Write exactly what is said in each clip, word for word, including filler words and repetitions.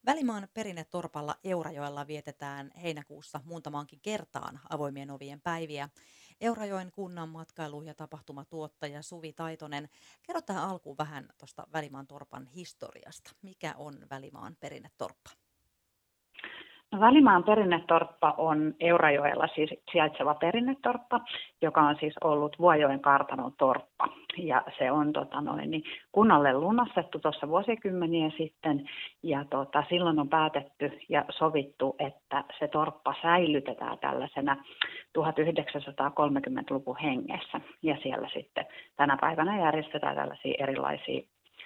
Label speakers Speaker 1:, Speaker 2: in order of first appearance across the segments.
Speaker 1: Välimaan perinnetorpalla Eurajoella vietetään heinäkuussa muutamaankin kertaan avoimien ovien päiviä. Eurajoen kunnan matkailu- ja tapahtumatuottaja Suvi Taitonen, kerro tähän alkuun vähän tuosta Välimaan torpan historiasta. Mikä on Välimaan perinnetorppa?
Speaker 2: No, Välimaan perinnetorppa on Eurajoella siis sijaitseva perinnetorppa, joka on siis ollut Vuojoen kartanon torppa. Ja se on tota noin, niin kunnalle lunastettu tuossa vuosikymmeniä sitten, ja tota, silloin on päätetty ja sovittu, että se torppa säilytetään tällaisena tuhatyhdeksänsataakolmekymmentäluvun hengessä. Ja siellä sitten tänä päivänä järjestetään tällaisia erilaisia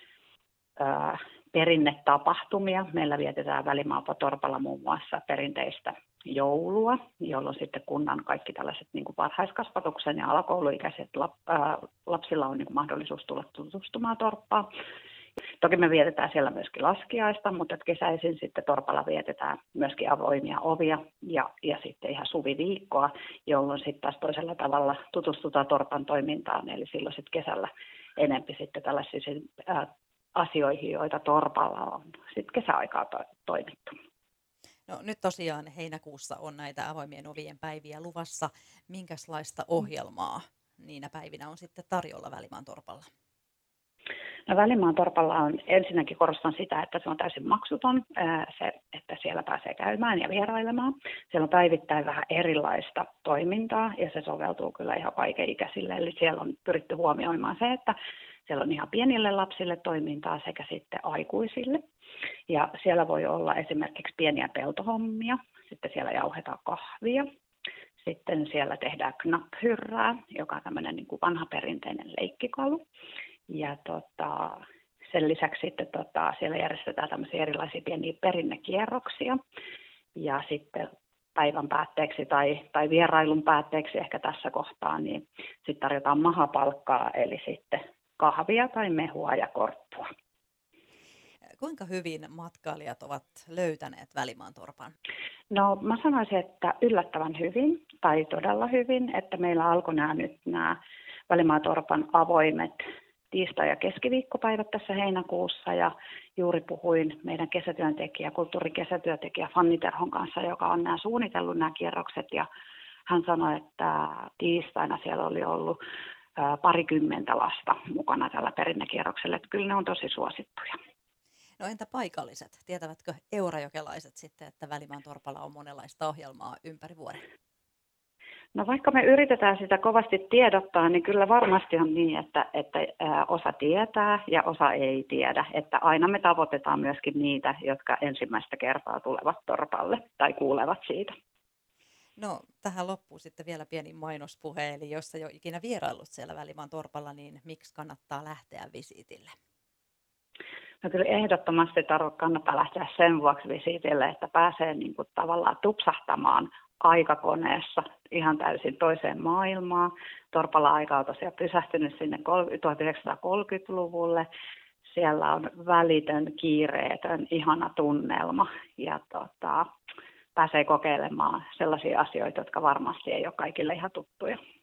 Speaker 2: ää, perinnetapahtumia. Meillä vietetään Välimaan-torpalla muun muassa perinteistä joulua, jolloin sitten kunnan kaikki tällaiset niin kuin varhaiskasvatuksen ja alakouluikäiset lap, ää, lapsilla on niin kuin mahdollisuus tulla tutustumaan torppaan. Toki me vietetään siellä myöskin laskiaista, mutta kesäisin sitten torpalla vietetään myöskin avoimia ovia ja, ja sitten ihan suviviikkoa, jolloin sitten taas toisella tavalla tutustutaan torpan toimintaan, eli silloin sitten kesällä enempi sitten tällaisia ää, asioihin, joita torpalla on sitten kesäaikaa to- toimittu.
Speaker 1: No, nyt tosiaan heinäkuussa on näitä avoimien ovien päiviä luvassa. Minkälaista ohjelmaa niinä päivinä on sitten tarjolla Välimaan torpalla?
Speaker 2: No, Välimaan torpalla on, ensinnäkin korostan sitä, että se on täysin maksuton, se, että siellä pääsee käymään ja vierailemaan. Siellä on päivittäin vähän erilaista toimintaa ja se soveltuu kyllä ihan kaikenikäisille. Eli siellä on pyritty huomioimaan se, että siellä on ihan pienille lapsille toimintaa sekä sitten aikuisille. Ja siellä voi olla esimerkiksi pieniä peltohommia, sitten siellä jauhetaan kahvia. Sitten siellä tehdään knaphyrrää, joka on tämmöinen niin kuin vanha perinteinen leikkikalu. Ja tota, sen lisäksi sitten tota, siellä järjestetään tämmöisiä erilaisia pieniä perinnekierroksia. Ja sitten päivän päätteeksi tai, tai vierailun päätteeksi ehkä tässä kohtaa, niin sitten tarjotaan mahapalkkaa, eli sitten kahvia tai mehua ja korppua.
Speaker 1: Kuinka hyvin matkailijat ovat löytäneet Välimaan torpan?
Speaker 2: No, mä sanoisin, että yllättävän hyvin tai todella hyvin, että meillä alkoi nämä nyt nämä Välimaan torpan avoimet tiistai- ja keskiviikkopäivät tässä heinäkuussa, ja juuri puhuin meidän kesätyöntekijä, kulttuurikesätyöntekijä Fanni Terhon kanssa, joka on nämä suunnitellut nämä kierrokset, ja hän sanoi, että tiistaina siellä oli ollut ää, parikymmentä lasta mukana tällä perinnekierroksella, että kyllä ne on tosi suosittuja.
Speaker 1: No, entä paikalliset? Tietävätkö eurajokelaiset sitten, että Välimaan torpalla on monenlaista ohjelmaa ympäri vuoden?
Speaker 2: No, vaikka me yritetään sitä kovasti tiedottaa, niin kyllä varmasti on niin, että, että osa tietää ja osa ei tiedä. Että aina me tavoitetaan myöskin niitä, jotka ensimmäistä kertaa tulevat torpalle tai kuulevat siitä.
Speaker 1: No, tähän loppuu sitten vielä pieni mainospuhe, eli jos ei ole ikinä vieraillut siellä Välimaan torpalla, niin miksi kannattaa lähteä visiitille?
Speaker 2: No, kyllä ehdottomasti tarv- kannattaa lähteä sen vuoksi visiitille, että pääsee niin kuin tavallaan tupsahtamaan aikakoneessa ihan täysin toiseen maailmaan. Torpalla aika on tosiaan pysähtynyt sinne tuhatyhdeksänsataakolmekymmentäluvulle. Siellä on välitön, kiireetön, ihana tunnelma ja tota, pääsee kokeilemaan sellaisia asioita, jotka varmasti ei ole kaikille ihan tuttuja.